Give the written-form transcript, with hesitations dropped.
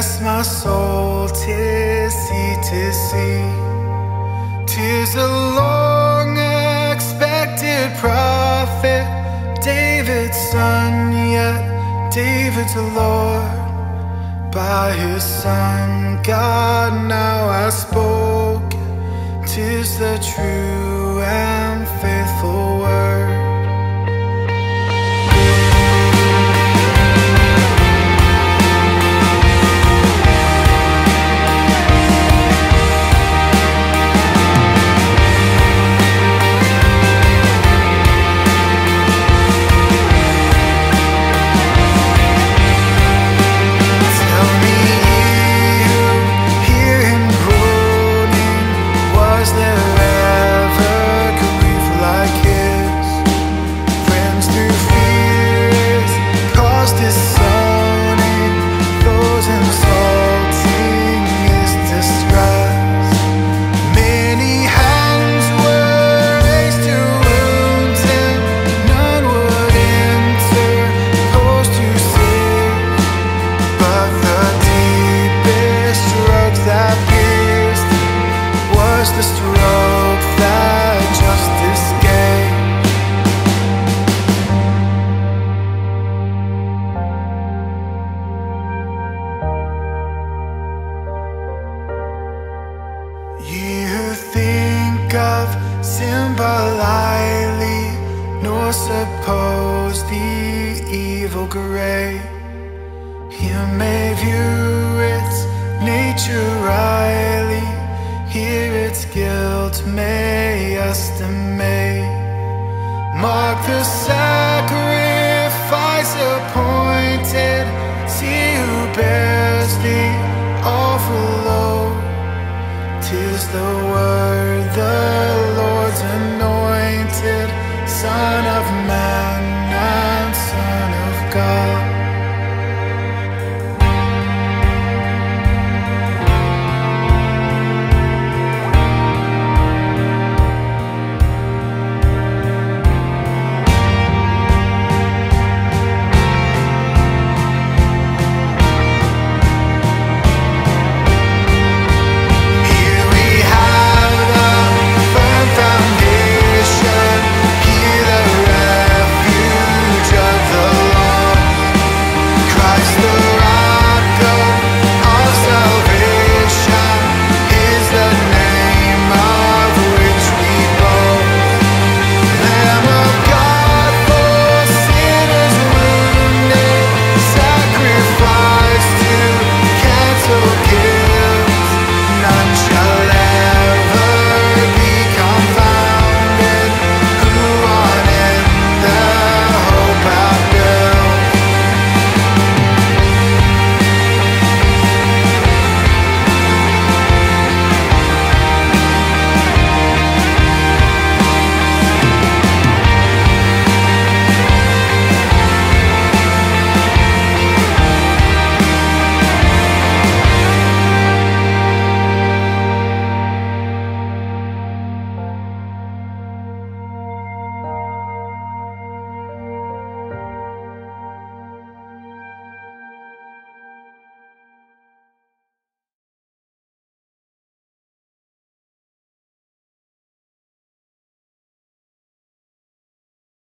Bless my soul, 'tis he, 'tis he. 'Tis a long expected prophet, David's son, yet David's the Lord. By his son God now has spoken, 'tis the true and faithful word. The stroke that justice gave. Ye who think of sin but lightly, nor suppose the evil great, here may view its nature rightly, here its guilt may estimate. Mark the sacrifice appointed, see who bears the awful load. 'Tis the word, the Lord's anointed, Son of Man.